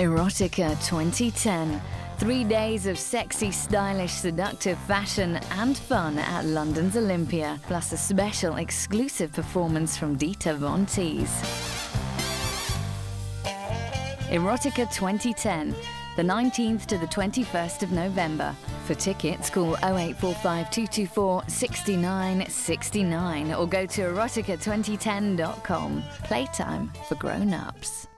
Erotica 2010. 3 days of sexy, stylish, seductive fashion and fun at London's Olympia, plus a special exclusive performance from Dita Von Teese. Erotica 2010, the 19th to the 21st of November. For tickets, call 0845 224 6969 or go to erotica2010.com. Playtime for grown-ups.